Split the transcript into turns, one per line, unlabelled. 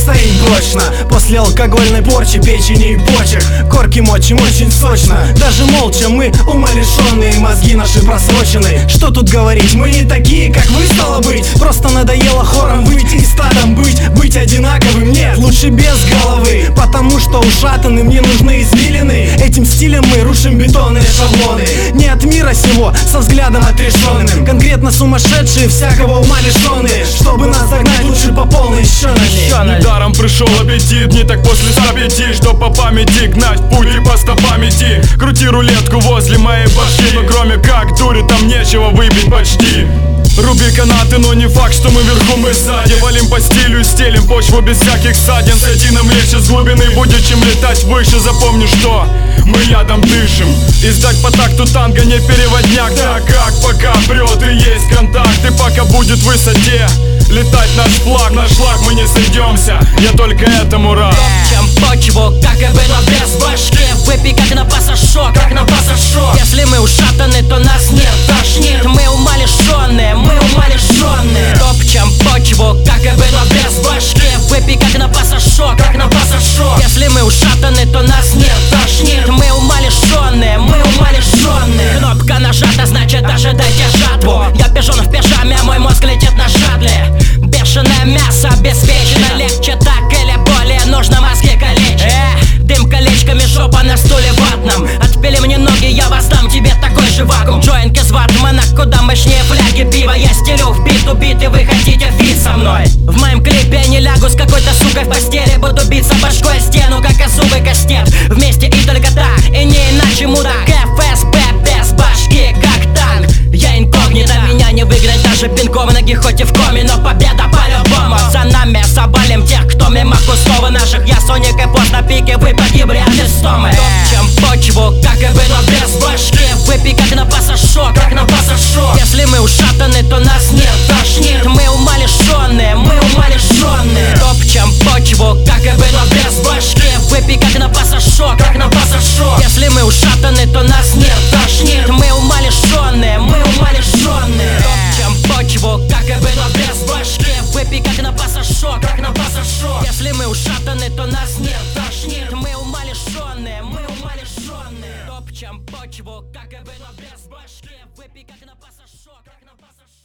стоит прочно. После алкогольной порчи печени и почек, корки мочим очень сочно. Даже молча мы умалишенные, мозги наши просрочены. Что тут говорить, мы не такие, как вы, стало быть. Просто надоело хором выйти и стадом быть одинаковым, нет, лучше без головы. Потому что ушатанным не нужны извилины. Этим стилем мы рушим бетонные шаблоны. Не от мира сего, со взглядом отрешенным. Конкретно сумасшедшие, всякого ума лишенные. Чтобы нас загнать, лучше по полной еще налей.
Недаром пришел аппетит, не так после 105, что по памяти гнать путь и по стопам идти. Крути рулетку возле моей башки, но кроме как дури там нечего выпить почти. Руби канаты, но не факт, что мы вверху, мы сзади. Валим по стилю и стелим почву без всяких ссадин. С этином легче с глубины будет, чем летать выше. Запомни, что мы ядом дышим. И сдать по такту танго не переводняк. Так как пока прет и есть контакт, и пока будет в высоте летать наш флаг мы не сойдемся, я только этому рад.
Топчем почву, как и было без башки. Выпей, как на пассажок, как на пассажок. Если мы ушатаны, то нас нет, тошнит. Мы умалишенные, мы умалишенные. Топчем почву, как и было без башки. Выпей, как на пассажок, как на пассажок. Если мы ушатаны, то нас нет, тошнит. Мы умалишенные, мы умалишенные. Кнопка нажата, значит ожидайте жатву. Я пижон в пижаме, а мой мозг летит на шаттле. Бешеное мясо обеспечено, легче так или более нужно мозги калечить. Дым колечками, жопа на стуле ватном. Отпили мне ноги, я воздам тебе такой же вакуум. Джойнт из ватмана, куда мощнее фляги пива. Я стелю в бит убит, и вы хотите фит со мной. В моем клипе я не лягу с какой-то сукой в постели. Буду биться башкой о стену, как озубый кастет. Вместе и только так, и не иначе мудак. ФСБ без башки, как танк. Я инкогнито, меня не выгнать даже пинком в ноги, хоть и в коме, но победа по-любому. За нами забалим тех, кто мимо кустов наших. Я Соник и пост на пике, вы погибли от истомы. Топчем почву, как и было без башки. Выпей, как на пассажок, как на пассажок. Если мы ушатаны, то нас нет, тошнит. Мы умалишенные, мы умалишенные. Топчем почву, как и было без башки. Выпей, как на пассажок, как на пассажок. Если мы ушатаны, то нас нет, тошнит. Мы умалишенные, мы умалишенные. Топчем почву, как и было без башки. Выпей, как на пассажок, как на пассажок. Если мы ушатаны, то нас нет, тошнит. Мы умалишенные, мы умалишенные. Топчем почву, как и было без башки. Выпей, как на пассажок, как на пассажок.